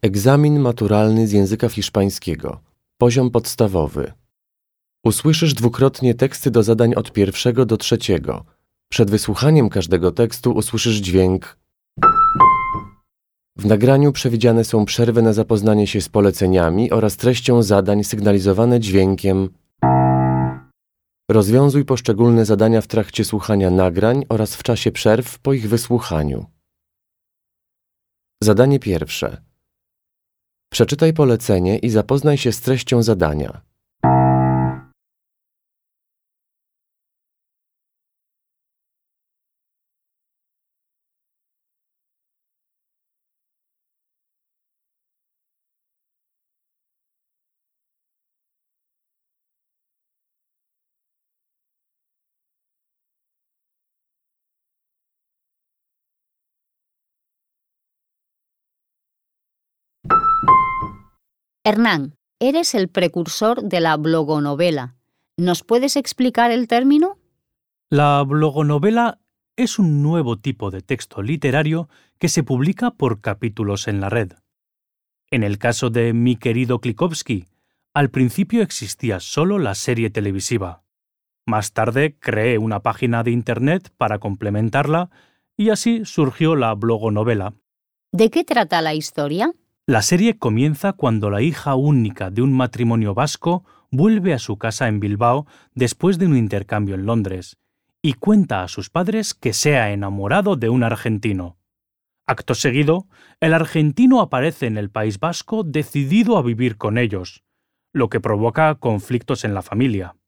Egzamin maturalny z języka hiszpańskiego. Poziom podstawowy. Usłyszysz dwukrotnie teksty do zadań od 1 do 3. Przed wysłuchaniem każdego tekstu usłyszysz dźwięk. W nagraniu przewidziane są przerwy na zapoznanie się z poleceniami oraz treścią zadań sygnalizowane dźwiękiem. Rozwiązuj poszczególne zadania w trakcie słuchania nagrań oraz w czasie przerw po ich wysłuchaniu. Zadanie pierwsze. Przeczytaj polecenie i zapoznaj się z treścią zadania. Hernán, eres el precursor de la blogonovela. ¿Nos puedes explicar el término? La blogonovela es un nuevo tipo de texto literario que se publica por capítulos en la red. En el caso de Mi querido Klikovsky, al principio existía solo la serie televisiva. Más tarde creé una página de internet para complementarla y así surgió la blogonovela. ¿De qué trata la historia? La serie comienza cuando la hija única de un matrimonio vasco vuelve a su casa en Bilbao después de un intercambio en Londres y cuenta a sus padres que se ha enamorado de un argentino. Acto seguido, el argentino aparece en el País Vasco decidido a vivir con ellos, lo que provoca conflictos en la familia.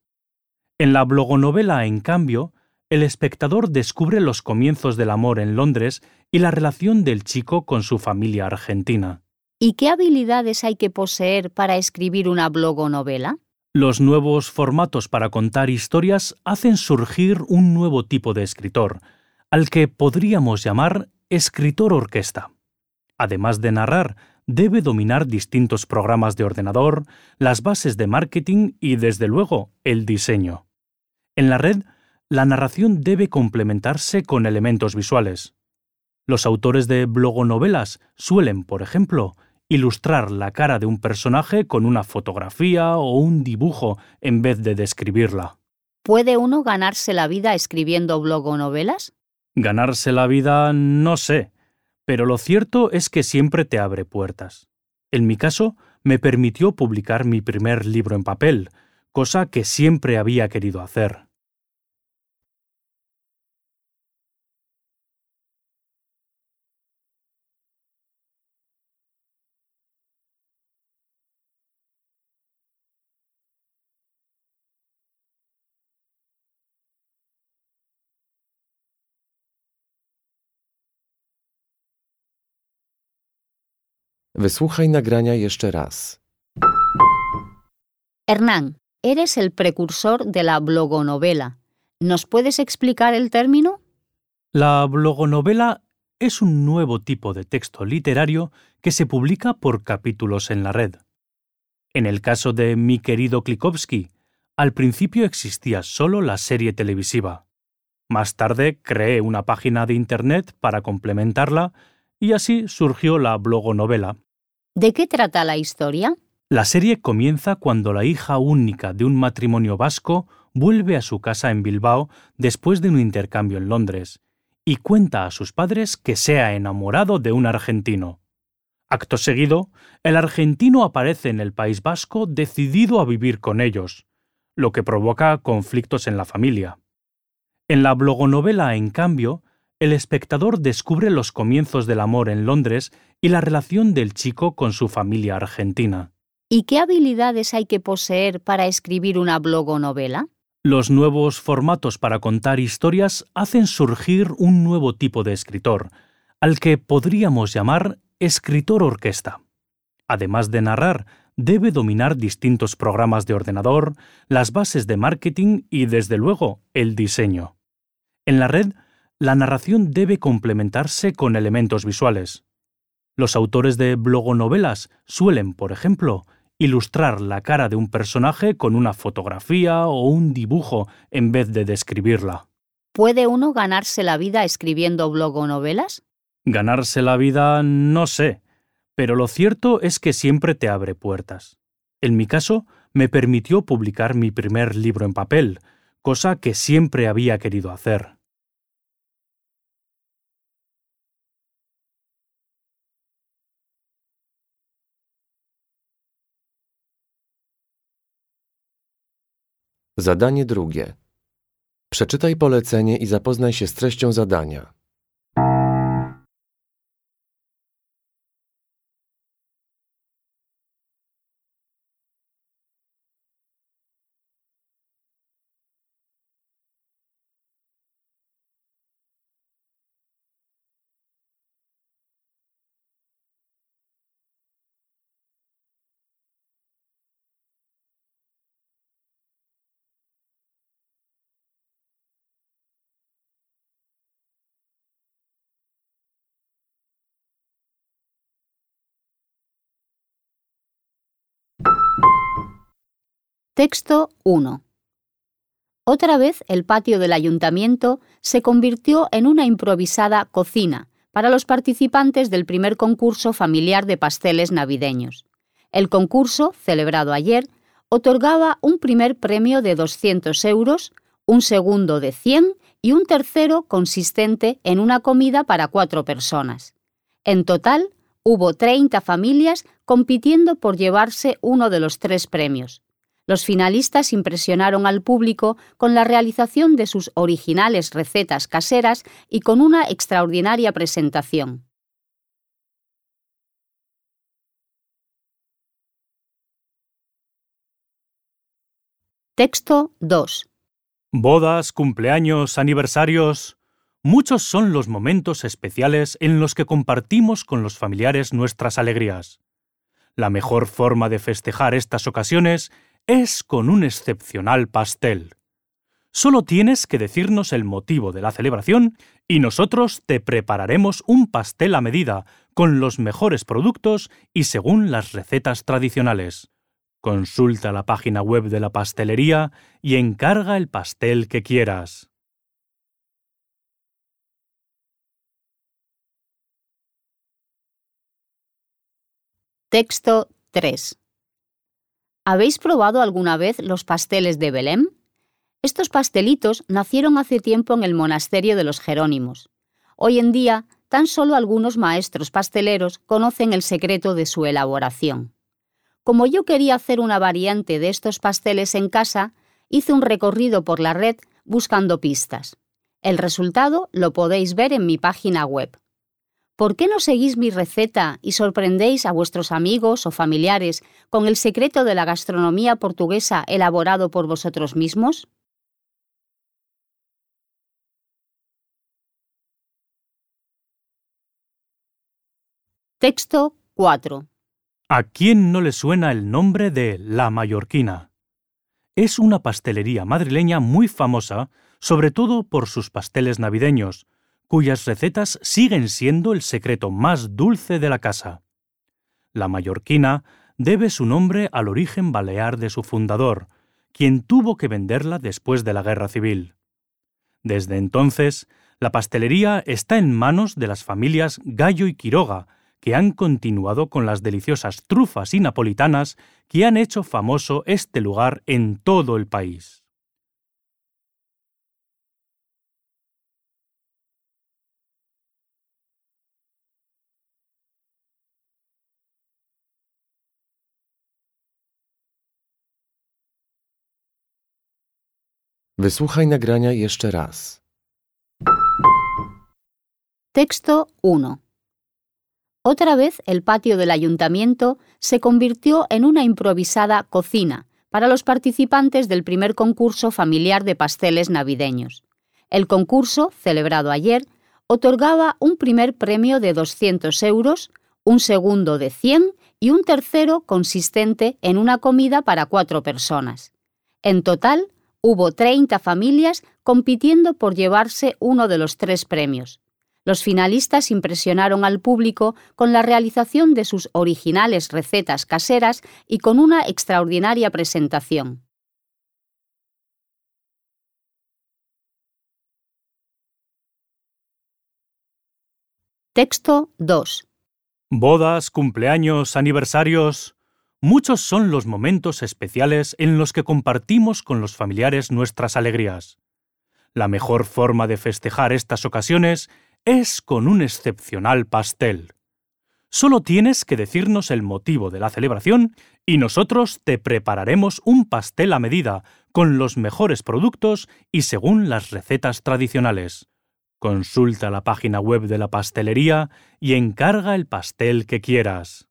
En la blogonovela, en cambio, el espectador descubre los comienzos del amor en Londres y la relación del chico con su familia argentina. ¿Y qué habilidades hay que poseer para escribir una blogonovela? Los nuevos formatos para contar historias hacen surgir un nuevo tipo de escritor, al que podríamos llamar escritor orquesta. Además de narrar, debe dominar distintos programas de ordenador, las bases de marketing y, desde luego, el diseño. En la red, la narración debe complementarse con elementos visuales. Los autores de blogonovelas suelen, por ejemplo, ilustrar la cara de un personaje con una fotografía o un dibujo en vez de describirla. ¿Puede uno ganarse la vida escribiendo blogonovelas? Ganarse la vida no sé, pero lo cierto es que siempre te abre puertas. En mi caso, me permitió publicar mi primer libro en papel, cosa que siempre había querido hacer. Wysłuchaj nagrania jeszcze raz. Hernán, eres el precursor de la blogonovela. ¿Nos puedes explicar el término? La blogonovela es un nuevo tipo de texto literario que se publica por capítulos en la red. En el caso de Mi querido Klikovsky, al principio existía solo la serie televisiva. Más tarde creé una página de internet para complementarla y así surgió la blogonovela. ¿De qué trata la historia? La serie comienza cuando la hija única de un matrimonio vasco vuelve a su casa en Bilbao después de un intercambio en Londres y cuenta a sus padres que se ha enamorado de un argentino. Acto seguido, el argentino aparece en el País Vasco decidido a vivir con ellos, lo que provoca conflictos en la familia. En la blogonovela, en cambio, el espectador descubre los comienzos del amor en Londres y la relación del chico con su familia argentina. ¿Y qué habilidades hay que poseer para escribir una blogonovela? Los nuevos formatos para contar historias hacen surgir un nuevo tipo de escritor, al que podríamos llamar escritor orquesta. Además de narrar, debe dominar distintos programas de ordenador, las bases de marketing y, desde luego, el diseño. En la red, la narración debe complementarse con elementos visuales. Los autores de blogonovelas suelen, por ejemplo, ilustrar la cara de un personaje con una fotografía o un dibujo en vez de describirla. ¿Puede uno ganarse la vida escribiendo blogonovelas? Ganarse la vida no sé, pero lo cierto es que siempre te abre puertas. En mi caso, me permitió publicar mi primer libro en papel, cosa que siempre había querido hacer. Zadanie drugie. Przeczytaj polecenie i zapoznaj się z treścią zadania. Texto 1. Otra vez el patio del ayuntamiento se convirtió en una improvisada cocina para los participantes del primer concurso familiar de pasteles navideños. El concurso, celebrado ayer, otorgaba un primer premio de 200 euros, un segundo de 100 y un tercero consistente en una comida para 4 personas. En total, hubo 30 familias compitiendo por llevarse uno de los 3 premios. Los finalistas impresionaron al público con la realización de sus originales recetas caseras y con una extraordinaria presentación. Texto 2. Bodas, cumpleaños, aniversarios. Muchos son los momentos especiales en los que compartimos con los familiares nuestras alegrías. La mejor forma de festejar estas ocasiones es con un excepcional pastel. Solo tienes que decirnos el motivo de la celebración y nosotros te prepararemos un pastel a medida, con los mejores productos y según las recetas tradicionales. Consulta la página web de la pastelería y encarga el pastel que quieras. Texto 3. ¿Habéis probado alguna vez los pasteles de Belém? Estos pastelitos nacieron hace tiempo en el monasterio de los Jerónimos. Hoy en día, tan solo algunos maestros pasteleros conocen el secreto de su elaboración. Como yo quería hacer una variante de estos pasteles en casa, hice un recorrido por la red buscando pistas. El resultado lo podéis ver en mi página web. ¿Por qué no seguís mi receta y sorprendéis a vuestros amigos o familiares con el secreto de la gastronomía portuguesa elaborado por vosotros mismos? Texto 4. ¿A quién no le suena el nombre de La Mallorquina? Es una pastelería madrileña muy famosa, sobre todo por sus pasteles navideños, cuyas recetas siguen siendo el secreto más dulce de la casa. La Mallorquina debe su nombre al origen balear de su fundador, quien tuvo que venderla después de la Guerra Civil. Desde entonces, la pastelería está en manos de las familias Gallo y Quiroga, que han continuado con las deliciosas trufas y napolitanas que han hecho famoso este lugar en todo el país. Wysłuchaj nagrania jeszcze raz. Texto 1. Otra vez el patio del ayuntamiento se convirtió en una improvisada cocina para los participantes del primer concurso familiar de pasteles navideños. El concurso, celebrado ayer, otorgaba un primer premio de 200 euros, un segundo de 100 y un tercero consistente en una comida para 4 personas. En total, hubo 30 familias compitiendo por llevarse uno de los 3 premios. Los finalistas impresionaron al público con la realización de sus originales recetas caseras y con una extraordinaria presentación. Texto 2. Bodas, cumpleaños, aniversarios. Muchos son los momentos especiales en los que compartimos con los familiares nuestras alegrías. La mejor forma de festejar estas ocasiones es con un excepcional pastel. Solo tienes que decirnos el motivo de la celebración y nosotros te prepararemos un pastel a medida, con los mejores productos y según las recetas tradicionales. Consulta la página web de la pastelería y encarga el pastel que quieras.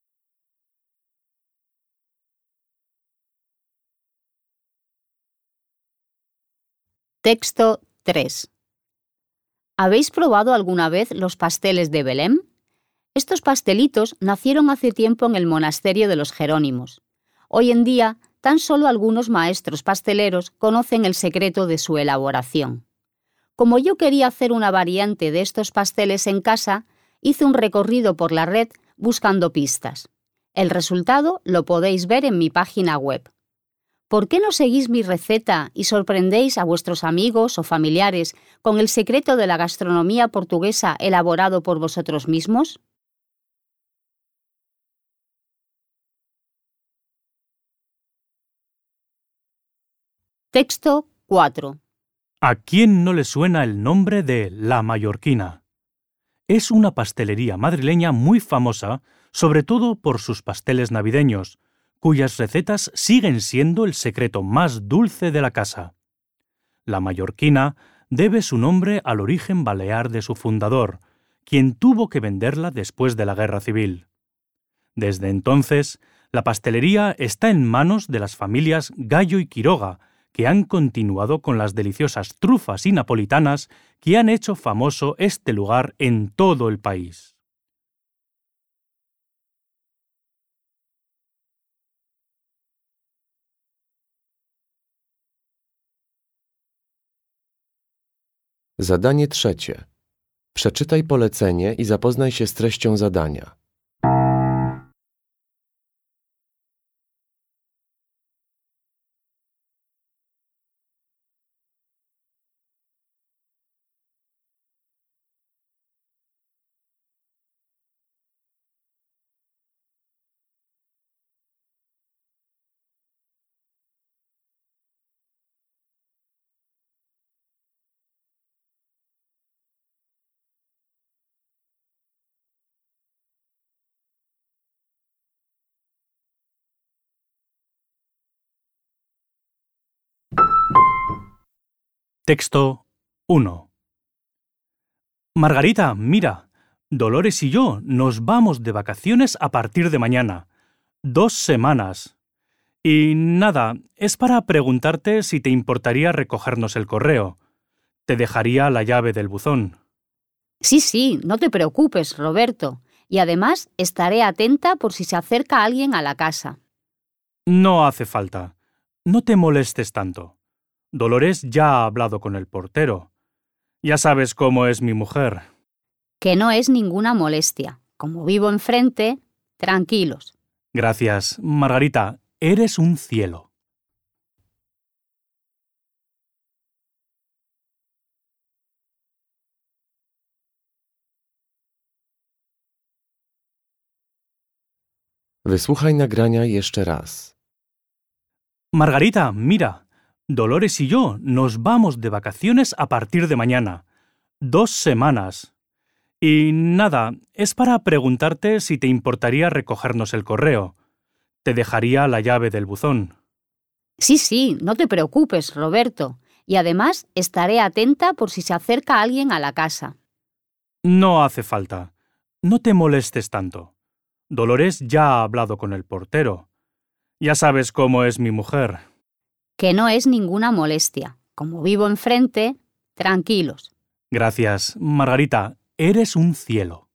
Texto 3. ¿Habéis probado alguna vez los pasteles de Belém? Estos pastelitos nacieron hace tiempo en el monasterio de los Jerónimos. Hoy en día, tan solo algunos maestros pasteleros conocen el secreto de su elaboración. Como yo quería hacer una variante de estos pasteles en casa, hice un recorrido por la red buscando pistas. El resultado lo podéis ver en mi página web. ¿Por qué no seguís mi receta y sorprendéis a vuestros amigos o familiares con el secreto de la gastronomía portuguesa elaborado por vosotros mismos? Texto 4. ¿A quién no le suena el nombre de La Mallorquina? Es una pastelería madrileña muy famosa, sobre todo por sus pasteles navideños, cuyas recetas siguen siendo el secreto más dulce de la casa. La Mallorquina debe su nombre al origen balear de su fundador, quien tuvo que venderla después de la Guerra Civil. Desde entonces, la pastelería está en manos de las familias Gallo y Quiroga, que han continuado con las deliciosas trufas y napolitanas que han hecho famoso este lugar en todo el país. Zadanie trzecie. Przeczytaj polecenie i zapoznaj się z treścią zadania. Texto 1. Margarita, mira, Dolores y yo nos vamos de vacaciones a partir de mañana. 2 semanas. Y nada, es para preguntarte si te importaría recogernos el correo. Te dejaría la llave del buzón. Sí, no te preocupes, Roberto. Y además estaré atenta por si se acerca alguien a la casa. No hace falta. No te molestes tanto. Dolores ya ha hablado con el portero. Ya sabes cómo es mi mujer. Que no es ninguna molestia. Como vivo enfrente, tranquilos. Gracias, Margarita. Eres un cielo. Wysłuchaj nagrania jeszcze raz. Margarita, mira, Dolores y yo nos vamos de vacaciones a partir de mañana. 2 semanas. Y nada, es para preguntarte si te importaría recogernos el correo. Te dejaría la llave del buzón. Sí, no te preocupes, Roberto. Y además estaré atenta por si se acerca alguien a la casa. No hace falta. No te molestes tanto. Dolores ya ha hablado con el portero. Ya sabes cómo es mi mujer. Que no es ninguna molestia. Como vivo enfrente, tranquilos. Gracias, Margarita. Eres un cielo.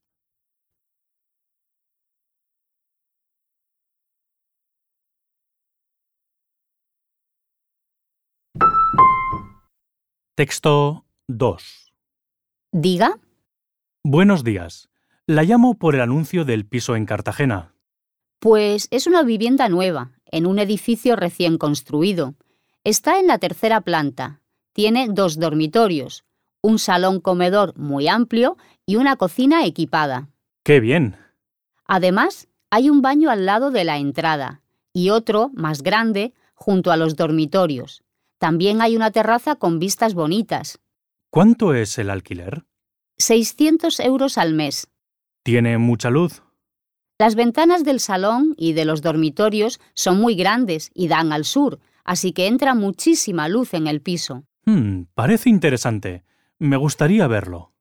Texto 2. Diga. Buenos días. La llamo por el anuncio del piso en Cartagena. Pues es una vivienda nueva, en un edificio recién construido. Está en la 3ª planta. Tiene 2 dormitorios, un salón comedor muy amplio y una cocina equipada. ¡Qué bien! Además, hay un baño al lado de la entrada y otro, más grande, junto a los dormitorios. También hay una terraza con vistas bonitas. ¿Cuánto es el alquiler? 600 euros al mes. ¿Tiene mucha luz? Las ventanas del salón y de los dormitorios son muy grandes y dan al sur, así que entra muchísima luz en el piso. Parece interesante. Me gustaría verlo.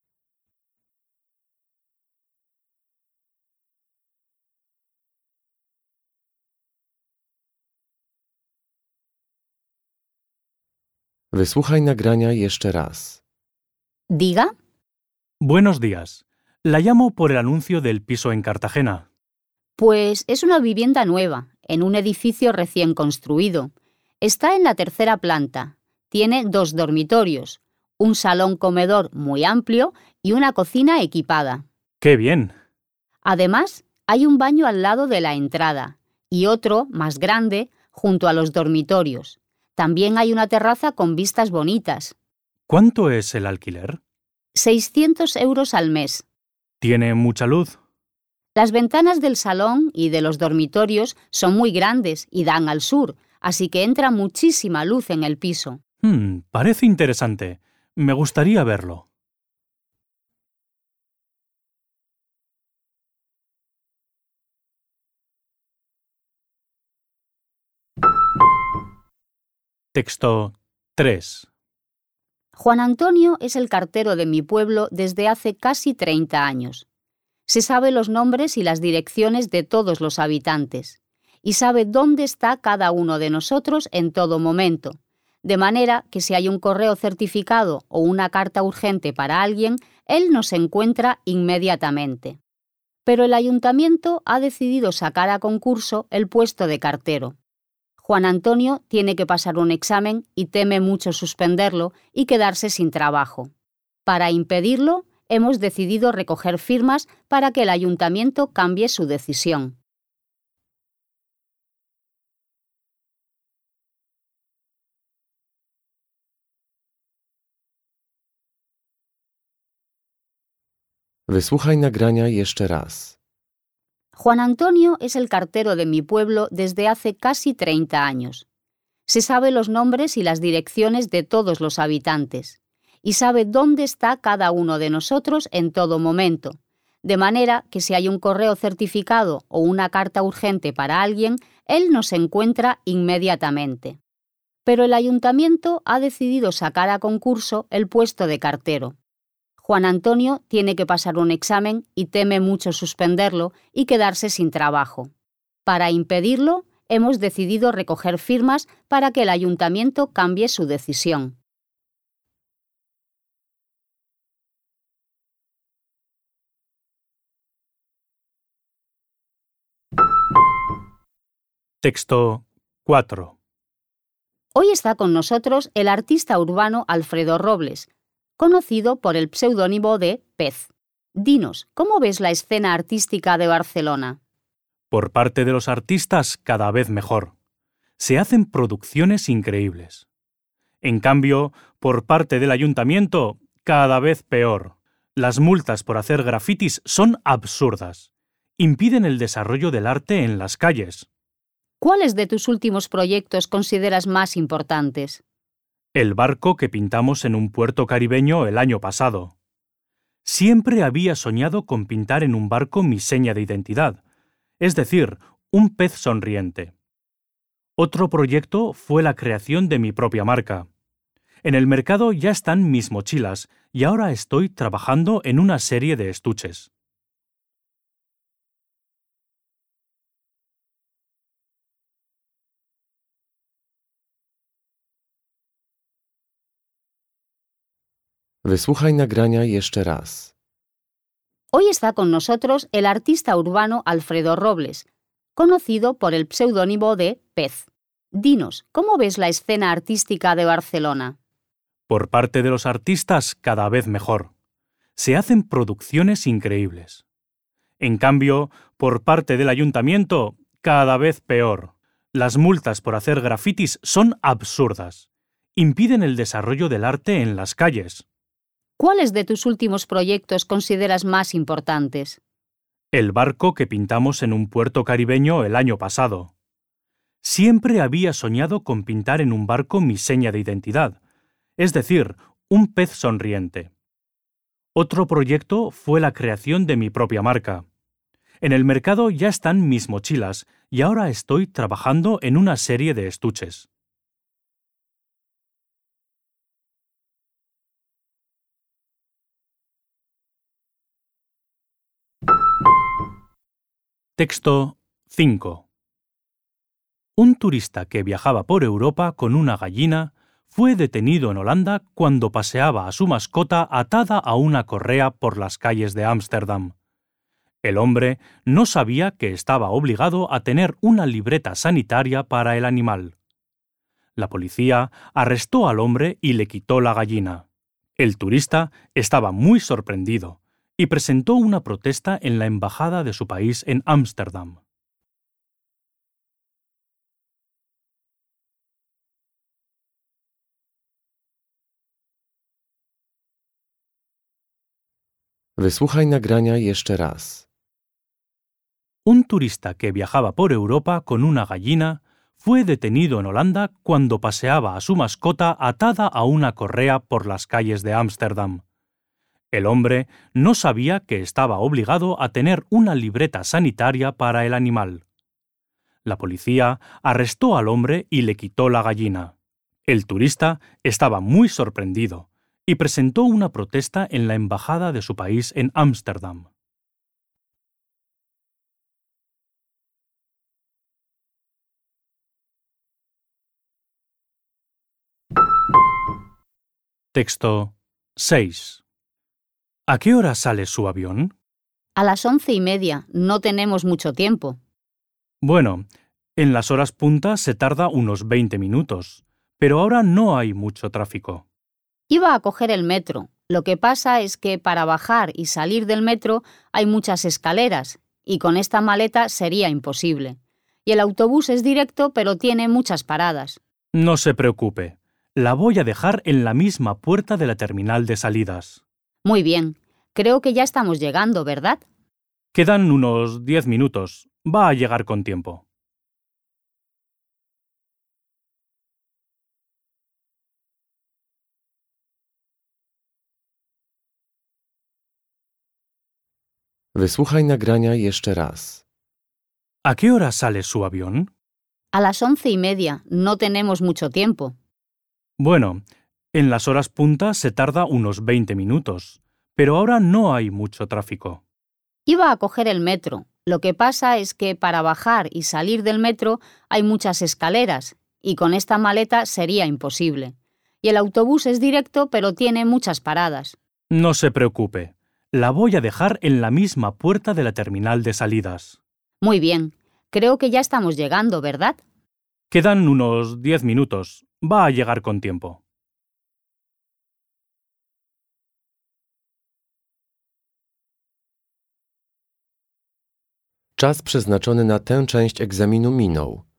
Wysłuchaj nagrania jeszcze raz. ¿Diga? Buenos días. La llamo por el anuncio del piso en Cartagena. Pues es una vivienda nueva, en un edificio recién construido. Está en la tercera planta. Tiene 2 dormitorios, un salón comedor muy amplio y una cocina equipada. ¡Qué bien! Además, hay un baño al lado de la entrada y otro, más grande, junto a los dormitorios. También hay una terraza con vistas bonitas. ¿Cuánto es el alquiler? 600 euros al mes. ¿Tiene mucha luz? Las ventanas del salón y de los dormitorios son muy grandes y dan al sur, así que entra muchísima luz en el piso. Parece interesante. Me gustaría verlo. Texto 3. Juan Antonio es el cartero de mi pueblo desde hace casi 30 años. Se sabe los nombres y las direcciones de todos los habitantes, y sabe dónde está cada uno de nosotros en todo momento, de manera que si hay un correo certificado o una carta urgente para alguien, él nos encuentra inmediatamente. Pero el ayuntamiento ha decidido sacar a concurso el puesto de cartero. Juan Antonio tiene que pasar un examen y teme mucho suspenderlo y quedarse sin trabajo. Para impedirlo, hemos decidido recoger firmas para que el ayuntamiento cambie su decisión. Wysłuchaj nagrania jeszcze raz. Juan Antonio es el cartero de mi pueblo desde hace casi 30 años. Se sabe los nombres y las direcciones de todos los habitantes, y sabe dónde está cada uno de nosotros en todo momento, de manera que si hay un correo certificado o una carta urgente para alguien, él nos encuentra inmediatamente. Pero el ayuntamiento ha decidido sacar a concurso el puesto de cartero. Juan Antonio tiene que pasar un examen y teme mucho suspenderlo y quedarse sin trabajo. Para impedirlo, hemos decidido recoger firmas para que el ayuntamiento cambie su decisión. Texto 4. Hoy está con nosotros el artista urbano Alfredo Robles, conocido por el pseudónimo de Pez. Dinos, ¿cómo ves la escena artística de Barcelona? Por parte de los artistas, cada vez mejor. Se hacen producciones increíbles. En cambio, por parte del ayuntamiento, cada vez peor. Las multas por hacer grafitis son absurdas. Impiden el desarrollo del arte en las calles. ¿Cuáles de tus últimos proyectos consideras más importantes? El barco que pintamos en un puerto caribeño el año pasado. Siempre había soñado con pintar en un barco mi seña de identidad, es decir, un pez sonriente. Otro proyecto fue la creación de mi propia marca. En el mercado ya están mis mochilas y ahora estoy trabajando en una serie de estuches. Wysłuchaj nagrania jeszcze raz. Hoy está con nosotros el artista urbano Alfredo Robles, conocido por el pseudónimo de Pez. Dinos, ¿cómo ves la escena artística de Barcelona? Por parte de los artistas, cada vez mejor. Se hacen producciones increíbles. En cambio, por parte del ayuntamiento, cada vez peor. Las multas por hacer grafitis son absurdas. Impiden el desarrollo del arte en las calles. ¿Cuáles de tus últimos proyectos consideras más importantes? El barco que pintamos en un puerto caribeño el año pasado. Siempre había soñado con pintar en un barco mi seña de identidad, es decir, un pez sonriente. Otro proyecto fue la creación de mi propia marca. En el mercado ya están mis mochilas y ahora estoy trabajando en una serie de estuches. Texto 5. Un turista que viajaba por Europa con una gallina fue detenido en Holanda cuando paseaba a su mascota atada a una correa por las calles de Ámsterdam. El hombre no sabía que estaba obligado a tener una libreta sanitaria para el animal. La policía arrestó al hombre y le quitó la gallina. El turista estaba muy sorprendido y presentó una protesta en la embajada de su país en Ámsterdam. Wysłuchaj nagrania jeszcze raz. Un turista que viajaba por Europa con una gallina fue detenido en Holanda cuando paseaba a su mascota atada a una correa por las calles de Ámsterdam. El hombre no sabía que estaba obligado a tener una libreta sanitaria para el animal. La policía arrestó al hombre y le quitó la gallina. El turista estaba muy sorprendido y presentó una protesta en la embajada de su país en Ámsterdam. Texto 6. ¿A qué hora sale su avión? A las 11:30, no tenemos mucho tiempo. Bueno, en las horas punta se tarda unos 20 minutos, pero ahora no hay mucho tráfico. Iba a coger el metro. Lo que pasa es que para bajar y salir del metro hay muchas escaleras, y con esta maleta sería imposible. Y el autobús es directo, pero tiene muchas paradas. No se preocupe, la voy a dejar en la misma puerta de la terminal de salidas. Muy bien. Creo que ya estamos llegando, ¿verdad? Quedan unos 10 minutos. Va a llegar con tiempo. Wysłuchaj nagrania jeszcze raz. ¿A qué hora sale su avión? A las 11:30, no tenemos mucho tiempo. Bueno, en las horas punta se tarda unos 20 minutos, pero ahora no hay mucho tráfico. Iba a coger el metro. Lo que pasa es que para bajar y salir del metro hay muchas escaleras, y con esta maleta sería imposible. Y el autobús es directo, pero tiene muchas paradas. No se preocupe, la voy a dejar en la misma puerta de la terminal de salidas. Muy bien. Creo que ya estamos llegando, ¿verdad? Quedan unos 10 minutos. Va a llegar con tiempo. Czas przeznaczony na tę część egzaminu minął.